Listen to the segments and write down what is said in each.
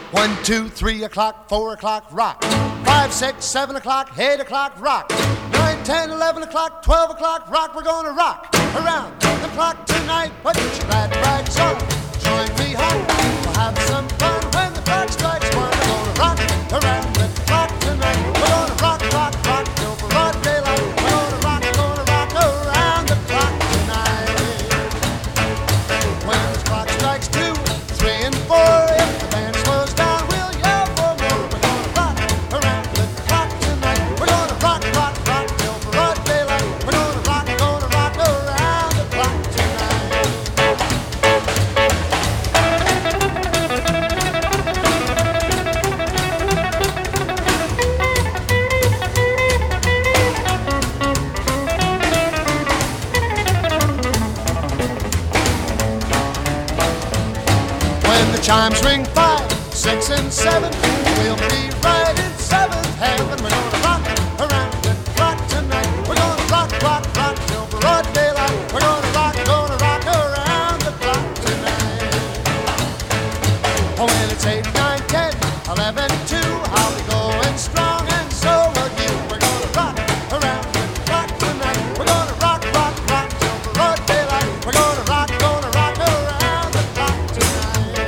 1, 2, 3 o'clock, 4 o'clock, rock. 5, 6, 7 o'clock, 8 o'clock, rock. 9, 10, 11 o'clock, 12 o'clock, rock. We're gonna rock around the clock tonight. Put your glad rags on, join me home. We'll have some fun when the clock strikes 1. We're gonna rock around the clock tonight. We're gonna rock, rock, rock till broad daylight. We're gonna rock around the clock tonight. When the clock strikes 2, 3, and 4, if the band slows down, we'll yell for more. We're gonna rock around the clock tonight. We're gonna rock, rock, rock till broad daylight. We're gonna rock around the clock tonight. When the chimes ring 5, 6, and 7, we'll be right in 7th heaven. We're gonna rock around the clock tonight. We're gonna rock, rock, rock till broad daylight. We're gonna rock around the clock tonight. Oh, when it's 8, 9, 10, 11, 2, I'll be going strong, and so will you. We're gonna rock around the clock tonight. We're gonna rock, rock, rock till broad daylight. We're gonna rock around the clock tonight.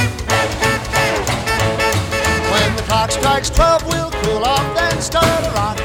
When the clock strikes 12, we'll cool off, then start a rock